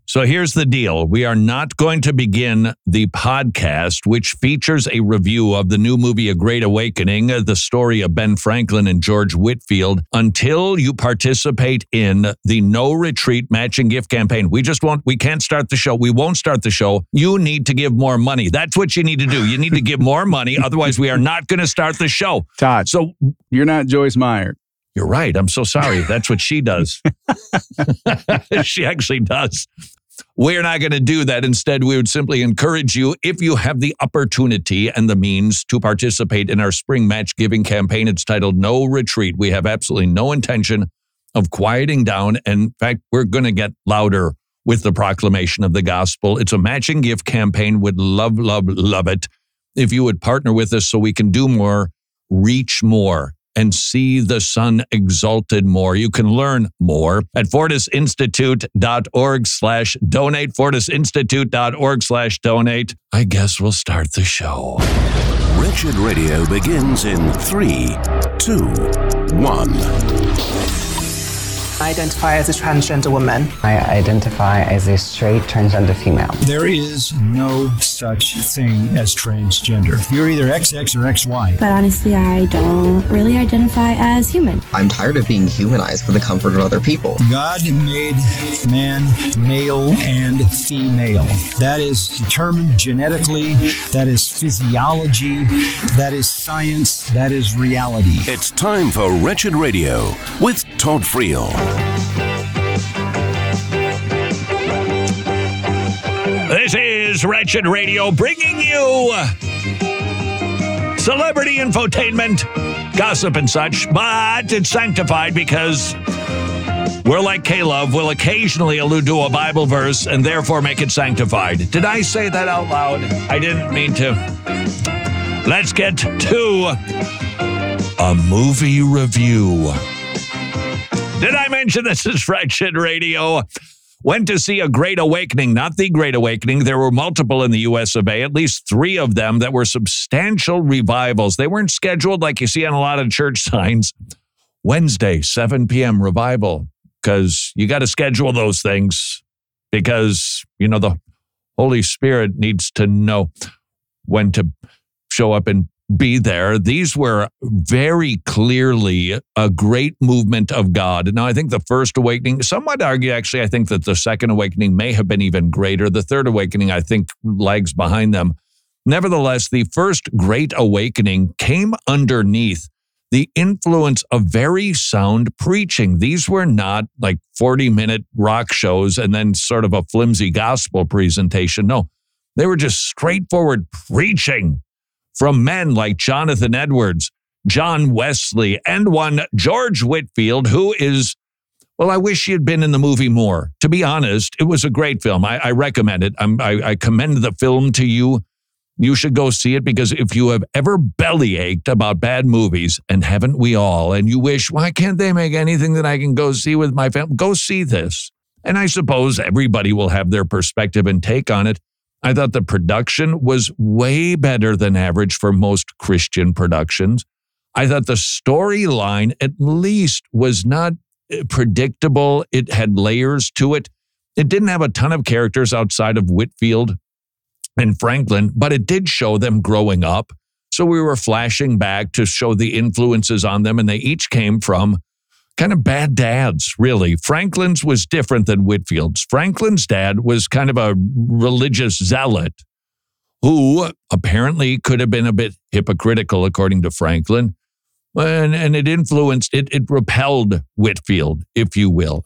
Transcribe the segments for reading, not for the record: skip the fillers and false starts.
So here's the deal. We are not going to begin the podcast, which features a review of the new movie A Great Awakening, the story of Ben Franklin and George Whitefield, until you participate in the No Retreat Matching Gift Campaign. We can't start the show. We won't start the show. You need to give more money. That's what you need to do. You need to give more money. Otherwise, we are not going to start the show. Todd, so you're not Joyce Meyer. You're right. I'm so sorry. That's what she does. She actually does. We're not going to do that. Instead, we would simply encourage you, if you have the opportunity and the means, to participate in our spring match giving campaign. It's titled No Retreat. We have absolutely no intention of quieting down. And in fact, we're going to get louder with the proclamation of the gospel. It's a matching gift campaign. Would love, love, love it if you would partner with us so we can do more, reach more, and see the Son exalted more. You can learn more at fortisinstitute.org/donate, fortisinstitute.org/donate. I guess we'll start the show. Wretched Radio begins in 3, 2, 1. I identify as a transgender woman. I identify as a straight transgender female. There is no such thing as transgender. You're either XX or XY. But honestly, I don't really identify as human. I'm tired of being humanized for the comfort of other people. God made man male and female. That is determined genetically. That is physiology. That is science. That is reality. It's time for Wretched Radio with Todd Friel. This is Wretched Radio, bringing you celebrity infotainment, gossip and such, but it's sanctified because we're like Caleb, we'll occasionally allude to a Bible verse and therefore make it sanctified. Did I say that out loud? I didn't mean to. Let's get to a movie review. Did I mention this is Wretched Radio? Went to see A Great Awakening, not The Great Awakening. There were multiple in the U.S. of A., at least 3 of them that were substantial revivals. They weren't scheduled like you see on a lot of church signs. Wednesday, 7 p.m. revival, because you got to schedule those things because, the Holy Spirit needs to know when to show up and be there. These were very clearly a great movement of God. Now, I think the first awakening, some might argue, actually, I think that the second awakening may have been even greater. The third awakening, I think, lags behind them. Nevertheless, the first great awakening came underneath the influence of very sound preaching. These were not like 40-minute rock shows and then sort of a flimsy gospel presentation. No, they were just straightforward preaching from men like Jonathan Edwards, John Wesley, and one George Whitefield, who is, well, I wish he had been in the movie more. To be honest, it was a great film. I recommend it. I commend the film to you. You should go see it because if you have ever bellyached about bad movies, and haven't we all, and you wish, why can't they make anything that I can go see with my family? Go see this. And I suppose everybody will have their perspective and take on it. I thought the production was way better than average for most Christian productions. I thought the storyline at least was not predictable. It had layers to it. It didn't have a ton of characters outside of Whitefield and Franklin, but it did show them growing up. So we were flashing back to show the influences on them, and they each came from kind of bad dads, really. Franklin's was different than Whitefield's. Franklin's dad was kind of a religious zealot who apparently could have been a bit hypocritical, according to Franklin. And it influenced, it repelled Whitefield, if you will.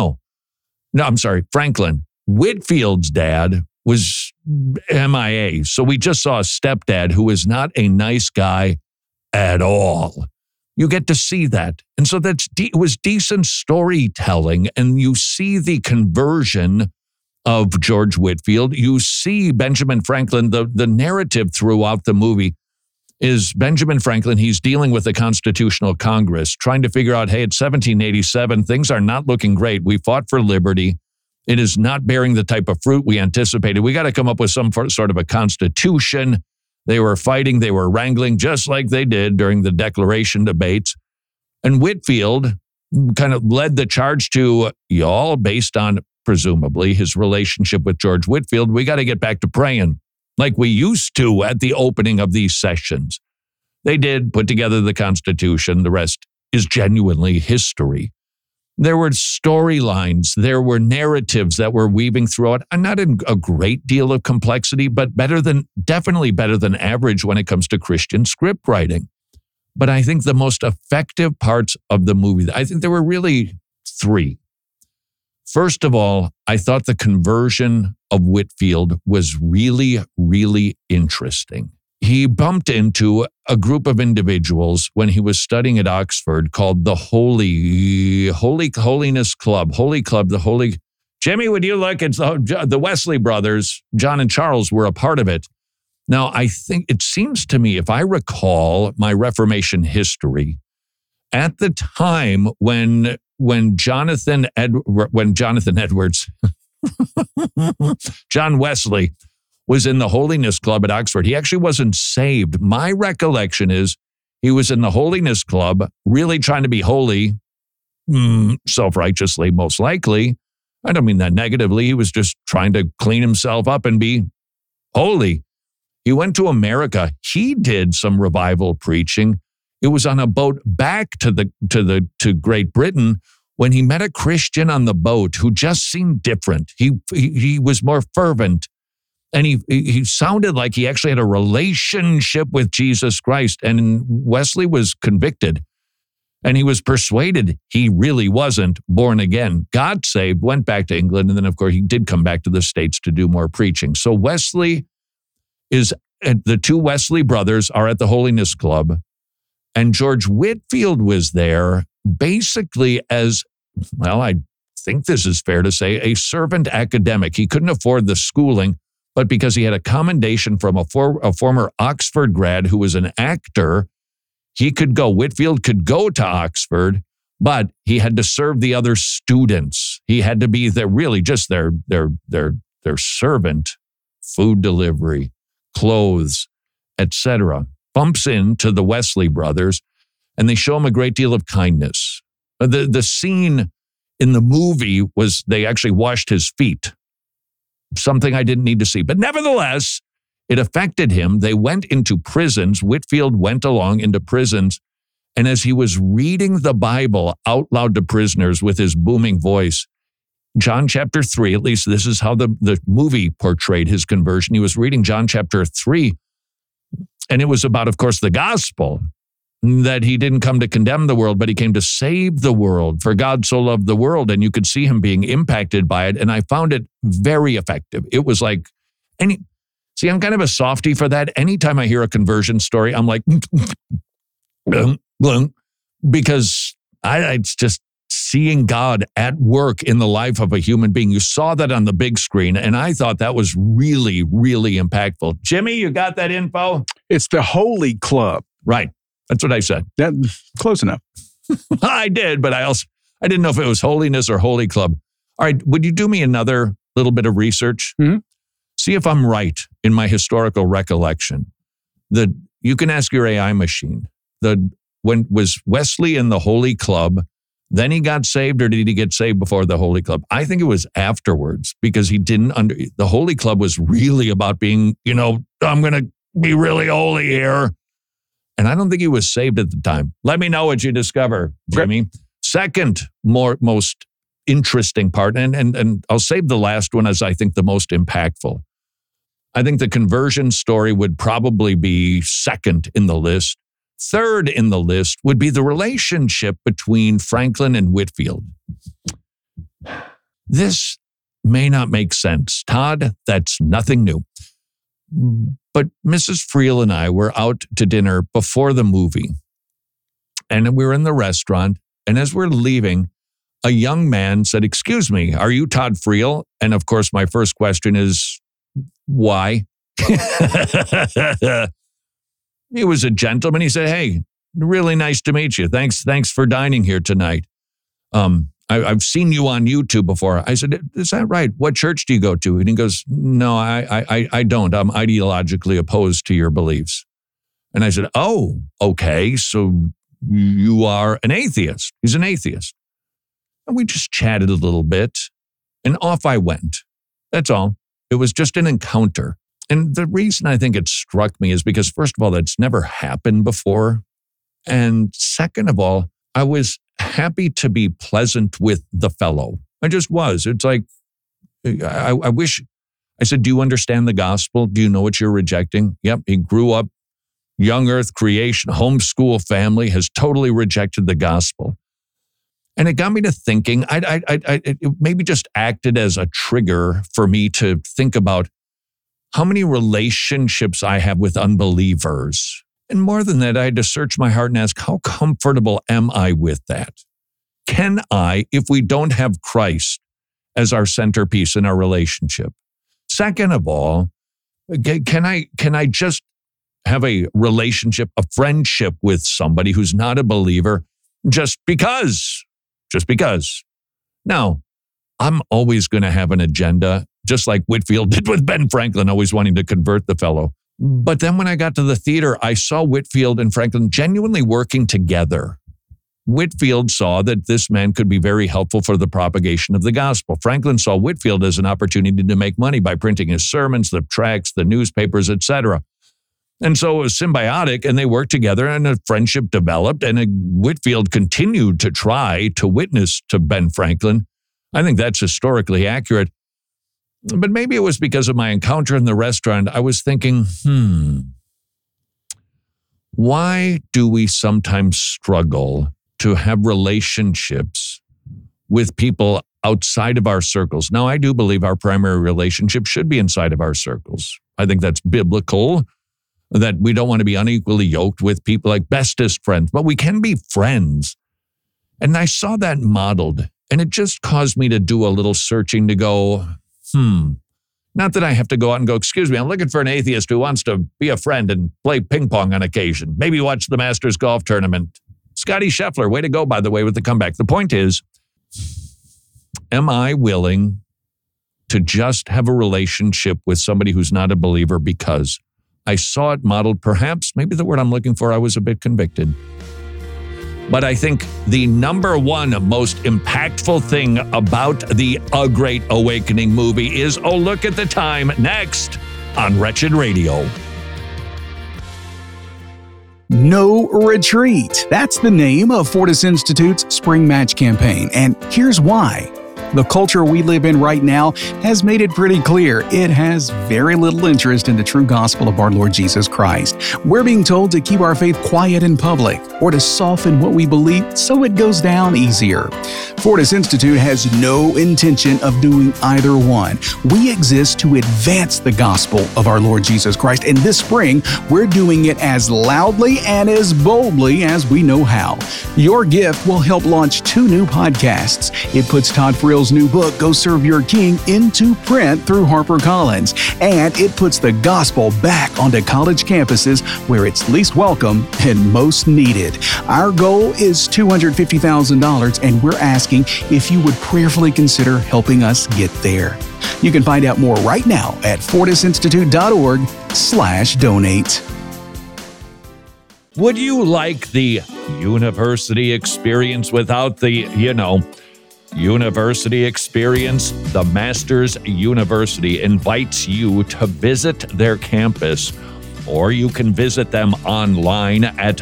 Franklin. Whitefield's dad was MIA. So we just saw a stepdad who is not a nice guy at all. You get to see that. And so it was decent storytelling. And you see the conversion of George Whitefield. You see Benjamin Franklin. The narrative throughout the movie is Benjamin Franklin. He's dealing with the Constitutional Congress, trying to figure out, hey, it's 1787. Things are not looking great. We fought for liberty. It is not bearing the type of fruit we anticipated. We got to come up with some sort of a constitution. They were fighting, they were wrangling, just like they did during the Declaration debates. And Whitefield kind of led the charge to, y'all, based on presumably, his relationship with George Whitefield, we got to get back to praying like we used to at the opening of these sessions. They did put together the Constitution. The rest is genuinely history. There were storylines. There were narratives that were weaving throughout. Not in a great deal of complexity, but definitely better than average when it comes to Christian script writing. But I think the most effective parts of the movie, I think there were really three. First of all, I thought the conversion of Whitefield was really, really interesting. He bumped into a group of individuals when he was studying at Oxford called the Holiness Club. Jimmy, would you look? It's the Wesley brothers, John and Charles, were a part of it. Now, I think it seems to me, if I recall my Reformation history, at the time when Jonathan Edwards, John Wesley, was in the Holiness Club at Oxford, he actually wasn't saved. My recollection is he was in the Holiness Club, really trying to be holy, self-righteously, most likely. I don't mean that negatively. He was just trying to clean himself up and be holy. He went to America. He did some revival preaching. It was on a boat back to Great Britain when he met a Christian on the boat who just seemed different. He was more fervent. And he sounded like he actually had a relationship with Jesus Christ. And Wesley was convicted. And he was persuaded he really wasn't born again. Got saved, went back to England. And then, of course, he did come back to the States to do more preaching. So the two Wesley brothers are at the Holiness Club. And George Whitefield was there basically as, well, I think this is fair to say, a servant academic. He couldn't afford the schooling, but because he had a commendation from a former Oxford grad who was an actor, he could go. Whitefield could go to Oxford, but he had to serve the other students. He had to be really just their servant, food delivery, clothes, etc. Bumps into the Wesley brothers, and they show him a great deal of kindness. The scene in the movie was they actually washed his feet. Something I didn't need to see. But nevertheless, it affected him. They went into prisons. Whitefield went along into prisons. And as he was reading the Bible out loud to prisoners with his booming voice, John chapter 3, at least this is how the movie portrayed his conversion. He was reading John chapter 3, and it was about, of course, the gospel, that he didn't come to condemn the world, but he came to save the world. For God so loved the world, and you could see him being impacted by it. And I found it very effective. It was like, I'm kind of a softie for that. Anytime I hear a conversion story, I'm like, because it's just seeing God at work in the life of a human being. You saw that on the big screen, and I thought that was really, really impactful. Jimmy, you got that info? It's the Holy Club. Right. That's what I said. Close enough. I did, but I didn't know if it was Holiness or Holy Club. All right, would you do me another little bit of research? Mm-hmm. See if I'm right in my historical recollection. You can ask your AI machine. When was Wesley in the Holy Club, then he got saved, or did he get saved before the Holy Club? I think it was afterwards, because the Holy Club was really about being, I'm going to be really holy here. And I don't think he was saved at the time. Let me know what you discover, Jimmy. Okay. Second, most interesting part, and I'll save the last one as I think the most impactful. I think the conversion story would probably be second in the list. Third in the list would be the relationship between Franklin and Whitefield. This may not make sense. Todd, that's nothing new. But Mrs. Friel and I were out to dinner before the movie. And we were in the restaurant. And as we're leaving, a young man said, "Excuse me, are you Todd Friel?" And of course, my first question is, why? He was a gentleman. He said, "Hey, really nice to meet you. Thanks for dining here tonight. I've seen you on YouTube before." I said, "Is that right? What church do you go to?" And he goes, "No, I don't. I'm ideologically opposed to your beliefs." And I said, "Oh, okay. So you are an atheist." He's an atheist. And we just chatted a little bit. And off I went. That's all. It was just an encounter. And the reason I think it struck me is because, first of all, that's never happened before. And second of all, I was happy to be pleasant with the fellow. I just was. It's like, I wish, I said, do you understand the gospel? Do you know what you're rejecting? Yep, he grew up, young earth creation, homeschool family, has totally rejected the gospel. And it got me to thinking, it maybe just acted as a trigger for me to think about how many relationships I have with unbelievers. And more than that, I had to search my heart and ask, how comfortable am I with that? Can I, if we don't have Christ as our centerpiece in our relationship? Second of all, can I just have a relationship, a friendship with somebody who's not a believer just because? Just because. Now, I'm always going to have an agenda, just like Whitefield did with Ben Franklin, always wanting to convert the fellow. But then when I got to the theater, I saw Whitefield and Franklin genuinely working together. Whitefield saw that this man could be very helpful for the propagation of the gospel. Franklin saw Whitefield as an opportunity to make money by printing his sermons, the tracts, the newspapers, etc. And so it was symbiotic, and they worked together, and a friendship developed, and Whitefield continued to try to witness to Ben Franklin. I think that's historically accurate. But maybe it was because of my encounter in the restaurant. I was thinking, why do we sometimes struggle to have relationships with people outside of our circles? Now, I do believe our primary relationship should be inside of our circles. I think that's biblical, that we don't want to be unequally yoked with people like bestest friends, but we can be friends. And I saw that modeled, and it just caused me to do a little searching to go, not that I have to go out and go, excuse me, I'm looking for an atheist who wants to be a friend and play ping pong on occasion. Maybe watch the Masters golf tournament. Scotty Scheffler, way to go, by the way, with the comeback. The point is, am I willing to just have a relationship with somebody who's not a believer because I saw it modeled, perhaps, maybe the word I'm looking for, I was a bit convicted. But I think the number one most impactful thing about the A Great Awakening movie is, oh, look at the time, next on Wretched Radio. No Retreat. That's the name of Fortis Institute's Spring Match campaign, and here's why. The culture we live in right now has made it pretty clear it has very little interest in the true gospel of our Lord Jesus Christ. We're being told to keep our faith quiet in public or to soften what we believe so it goes down easier. Fortis Institute has no intention of doing either one. We exist to advance the gospel of our Lord Jesus Christ, and this spring, we're doing it as loudly and as boldly as we know how. Your gift will help launch 2 new podcasts. It puts Todd Frill's new book, Go Serve Your King, into print through HarperCollins, and it puts the gospel back onto college campuses where it's least welcome and most needed. Our goal is $250,000, and we're asking if you would prayerfully consider helping us get there. You can find out more right now at fortisinstitute.org/donate. Would you like the university experience without the, university experience? The Masters University invites you to visit their campus, or you can visit them online at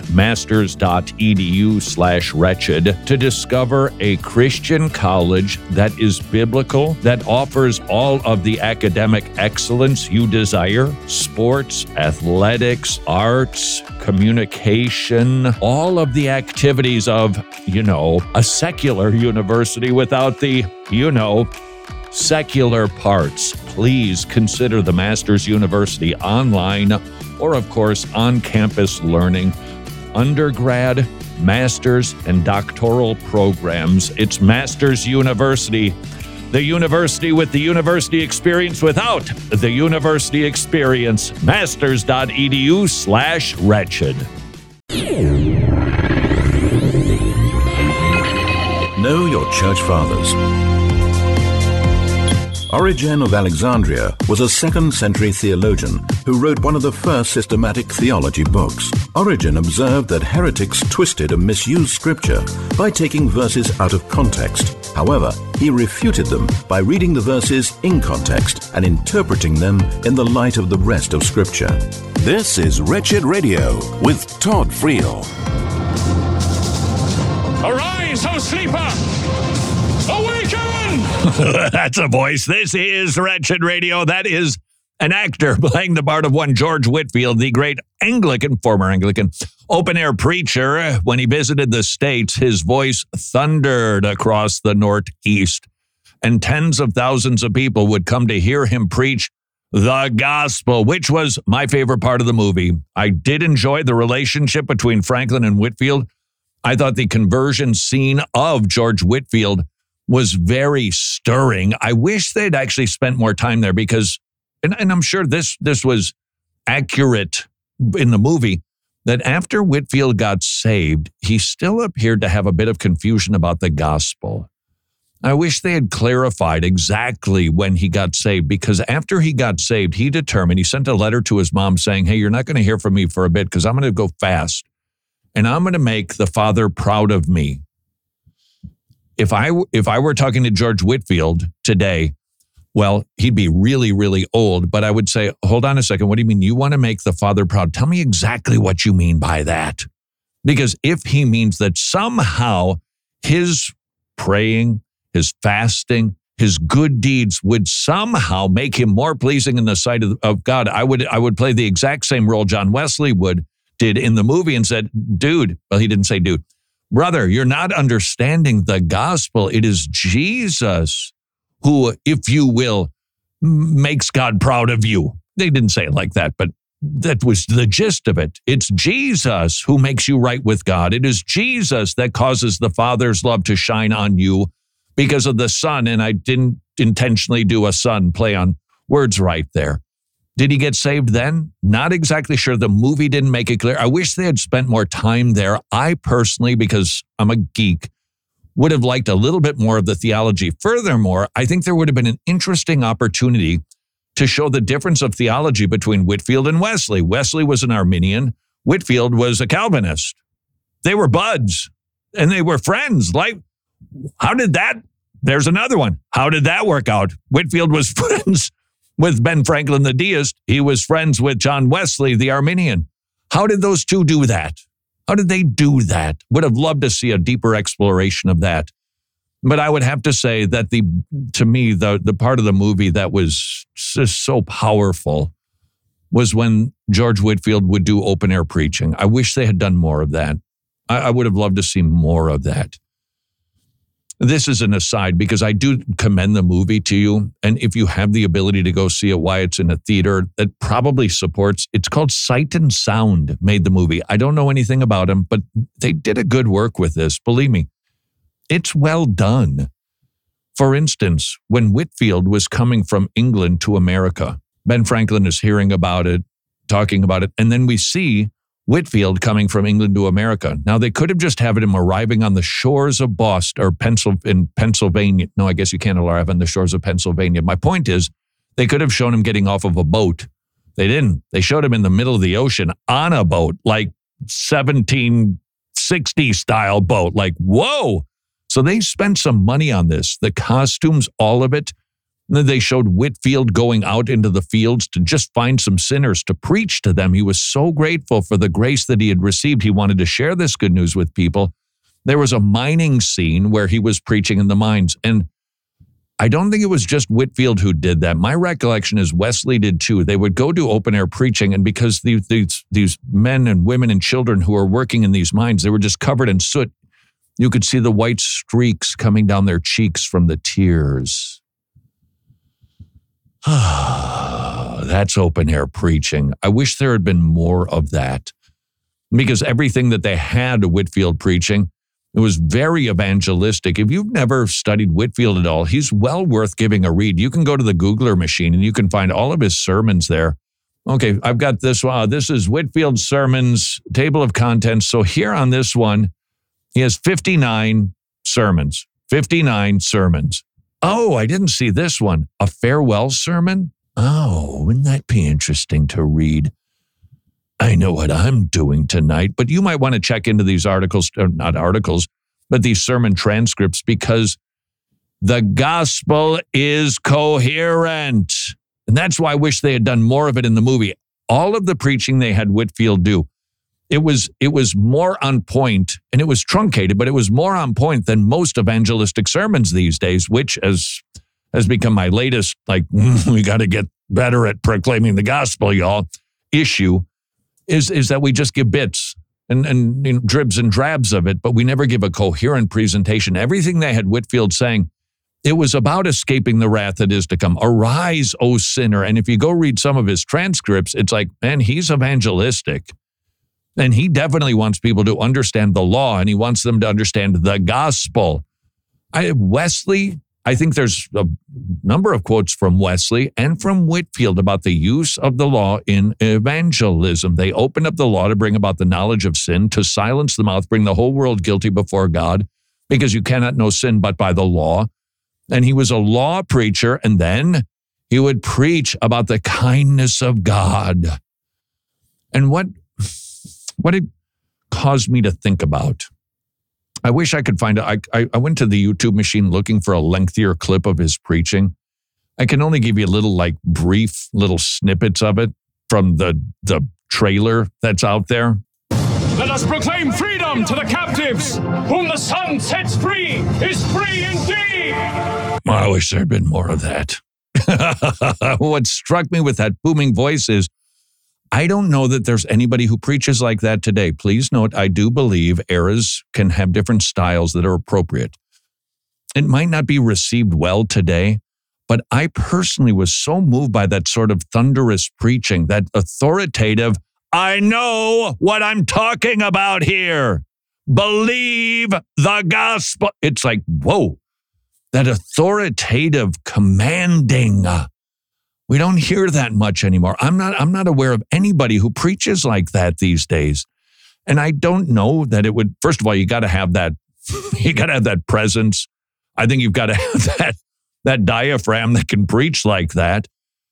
masters.edu/wretched to discover a Christian college that is biblical, that offers all of the academic excellence you desire: sports, athletics, arts, communication, all of the activities of, a secular university without the, secular parts. Please consider the Masters University online or, of course, on-campus learning, undergrad, master's, and doctoral programs. It's Masters University, the university with the university experience without the university experience. Masters.edu/wretched. Know your church fathers. Origen of Alexandria was a 2nd century theologian who wrote one of the first systematic theology books. Origen observed that heretics twisted and misused scripture by taking verses out of context. However, he refuted them by reading the verses in context and interpreting them in the light of the rest of Scripture. This is Wretched Radio with Todd Friel. Arise, O sleeper! Awaken! That's a voice. This is Wretched Radio. That is an actor playing the part of one George Whitefield, the great former Anglican, open-air preacher. When he visited the States, his voice thundered across the Northeast, and tens of thousands of people would come to hear him preach the gospel, which was my favorite part of the movie. I did enjoy the relationship between Franklin and Whitefield. I thought the conversion scene of George Whitefield was very stirring. I wish they'd actually spent more time there because, and I'm sure this was accurate in the movie, that after Whitefield got saved, he still appeared to have a bit of confusion about the gospel. I wish they had clarified exactly when he got saved, because after he got saved, he sent a letter to his mom saying, hey, you're not going to hear from me for a bit because I'm going to go fast and I'm going to make the Father proud of me. If I were talking to George Whitefield today, well, he'd be really, really old, but I would say, hold on a second. What do you mean? You want to make the Father proud? Tell me exactly what you mean by that. Because if he means that somehow his praying, his fasting, his good deeds would somehow make him more pleasing in the sight of God, I would play the exact same role John Wesley did in the movie and said, dude, well, he didn't say dude, brother, you're not understanding the gospel. It is Jesus who, if you will, makes God proud of you. They didn't say it like that, but that was the gist of it. It's Jesus who makes you right with God. It is Jesus that causes the Father's love to shine on you because of the Son. And I didn't intentionally do a Son play on words right there. Did he get saved then? Not exactly sure. The movie didn't make it clear. I wish they had spent more time there. I personally, because I'm a geek, would have liked a little bit more of the theology. Furthermore, I think there would have been an interesting opportunity to show the difference of theology between Whitefield and Wesley. Wesley was an Arminian. Whitefield was a Calvinist. They were buds and they were friends. There's another one. How did that work out? Whitefield was friends with Ben Franklin, the deist. He was friends with John Wesley, the Arminian. How did those two do that? How did they do that? Would have loved to see a deeper exploration of that. But I would have to say that to me, the part of the movie that was just so powerful was when George Whitefield would do open air preaching. I wish they had done more of that. I would have loved to see more of that. This is an aside because I do commend the movie to you. And if you have the ability to go see it, why it's in a theater that probably supports, it's called Sight and Sound made the movie. I don't know anything about them, but they did a good work with this. Believe me, it's well done. For instance, when Whitefield was coming from England to America, Ben Franklin is hearing about it, talking about it, and then we see Whitefield coming from England to America. Now, they could have just had him arriving on the shores of Boston or in Pennsylvania. No, I guess you can't arrive on the shores of Pennsylvania. My point is, they could have shown him getting off of a boat. They didn't. They showed him in the middle of the ocean on a boat, like 1760 style boat. Like, whoa. So they spent some money on this. The costumes, all of it. And then they showed Whitefield going out into the fields to just find some sinners to preach to them. He was so grateful for the grace that he had received. He wanted to share this good news with people. There was a mining scene where he was preaching in the mines. And I don't think it was just Whitefield who did that. My recollection is Wesley did too. They would go do open air preaching. And because these men and women and children who are working in these mines, they were just covered in soot. You could see the white streaks coming down their cheeks from the tears. That's open air preaching. I wish there had been more of that because everything that they had Whitefield preaching, it was very evangelistic. If you've never studied Whitefield at all, he's well worth giving a read. You can go to the Googler machine and you can find all of his sermons there. Okay, I've got this one. This is Whitefield's sermons, table of contents. So here on this one, he has 59 sermons. 59 sermons. Oh, I didn't see this one. A farewell sermon? Oh, wouldn't that be interesting to read? I know what I'm doing tonight, but you might want to check into these articles, not articles, but these sermon transcripts because The gospel is coherent. And that's why I wish they had done more of it in the movie. All of the preaching they had Whitefield do, it was more on point, and it was truncated, but it was more on point than most evangelistic sermons these days, which has become my latest, we got to get better at proclaiming the gospel, y'all, issue, is that we just give bits and dribs and drabs of it, but we never give a coherent presentation. Everything they had Whitefield saying, it was about escaping the wrath that is to come. Arise, O sinner. And if you go read some of his transcripts, it's like, man, he's evangelistic. And he definitely wants people to understand the law, and he wants them to understand the gospel. Wesley, I think there's a number of quotes from Wesley and from Whitefield about the use of the law in evangelism. They opened up the law to bring about the knowledge of sin, to silence the mouth, bring the whole world guilty before God, because you cannot know sin but by the law. And he was a law preacher, and then he would preach about the kindness of God. And what it caused me to think about, I wish I could find it. I went to the YouTube machine looking for a lengthier clip of his preaching. I can only give you little, brief little snippets of it from the trailer that's out there. Let us proclaim freedom to the captives. Whom the Son sets free is free indeed. I wish there had been more of that. What struck me with that booming voice is, I don't know that there's anybody who preaches like that today. Please note, I do believe eras can have different styles that are appropriate. It might not be received well today, but I personally was so moved by that sort of thunderous preaching, that authoritative, I know what I'm talking about here. Believe the gospel. It's like, whoa, that authoritative, commanding. We don't hear that much anymore. I'm not aware of anybody who preaches like that these days. And I don't know that it would, first of all, you got to have that, presence. I think you've got to have that diaphragm that can preach like that.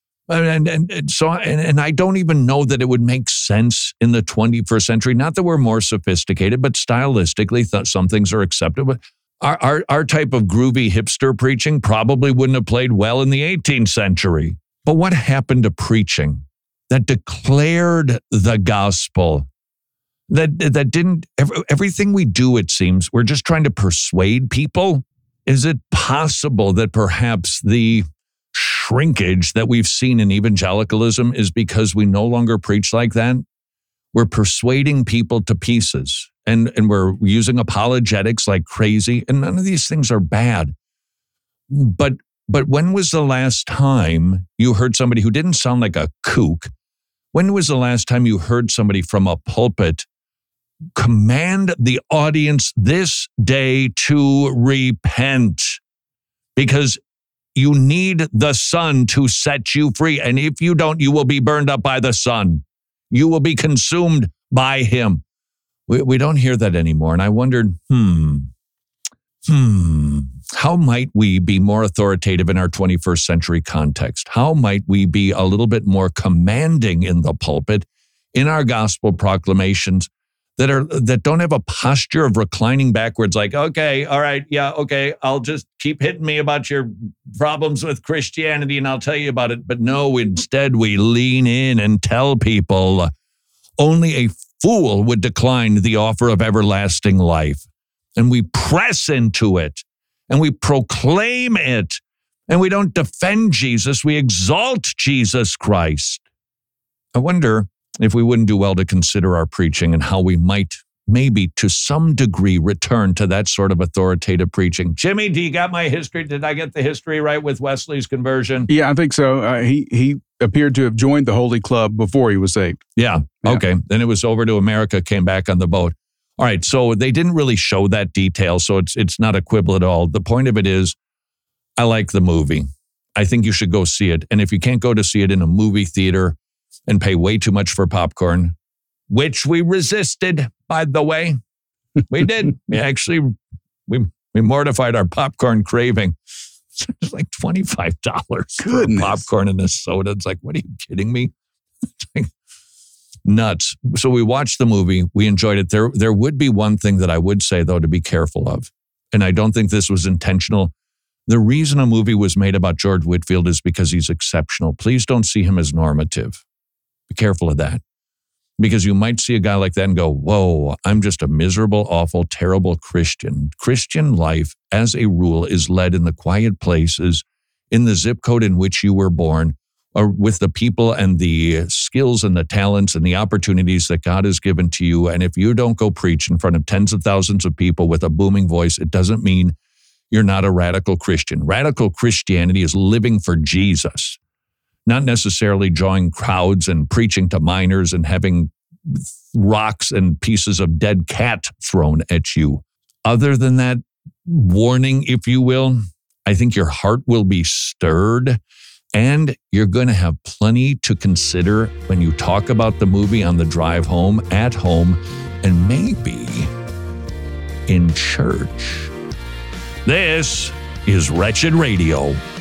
And so I don't even know that it would make sense in the 21st century. Not that we're more sophisticated, but stylistically, some things are acceptable. Our type of groovy hipster preaching probably wouldn't have played well in the 18th century. But what happened to preaching that declared the gospel? That didn't, everything we do, it seems, we're just trying to persuade people. Is it possible that perhaps the shrinkage that we've seen in evangelicalism is because we no longer preach like that? We're persuading people to pieces, and we're using apologetics like crazy, and none of these things are bad. But when was the last time you heard somebody who didn't sound like a kook? When was the last time you heard somebody from a pulpit command the audience this day to repent? Because you need the Son to set you free. And if you don't, you will be burned up by the Son. You will be consumed by him. We don't hear that anymore. And I wondered, how might we be more authoritative in our 21st century context? How might we be a little bit more commanding in the pulpit, in our gospel proclamations, that don't have a posture of reclining backwards, like, okay, all right, yeah, okay, I'll just keep hitting me about your problems with Christianity and I'll tell you about it. But no, instead we lean in and tell people only a fool would decline the offer of everlasting life. And we press into it and we proclaim it, and we don't defend Jesus, we exalt Jesus Christ. I wonder if we wouldn't do well to consider our preaching and how we might maybe to some degree return to that sort of authoritative preaching. Jimmy, do you got my history? Did I get the history right with Wesley's conversion? Yeah, I think so. He appeared to have joined the Holy Club before he was saved. Yeah. Okay. Then it was over to America, came back on the boat. All right. So they didn't really show that detail, so it's not a quibble at all. The point of it is, I like the movie. I think you should go see it. And if you can't go to see it in a movie theater and pay way too much for popcorn, which we resisted, by the way. We did. We mortified our popcorn craving. It's like $25 for popcorn and a soda. It's like, what are you kidding me? It's like nuts. So we watched the movie. We enjoyed it. There would be one thing that I would say, though, to be careful of. And I don't think this was intentional. The reason a movie was made about George Whitefield is because he's exceptional. Please don't see him as normative. Be careful of that. Because you might see a guy like that and go, whoa, I'm just a miserable, awful, terrible Christian. Christian life, as a rule, is led in the quiet places, in the zip code in which you were born, or with the people and the skills and the talents and the opportunities that God has given to you. And if you don't go preach in front of tens of thousands of people with a booming voice, it doesn't mean you're not a radical Christian. Radical Christianity is living for Jesus, not necessarily drawing crowds and preaching to minors and having rocks and pieces of dead cat thrown at you. Other than that warning, if you will, I think your heart will be stirred, and you're going to have plenty to consider when you talk about the movie on the drive home, at home, and maybe in church. This is Wretched Radio.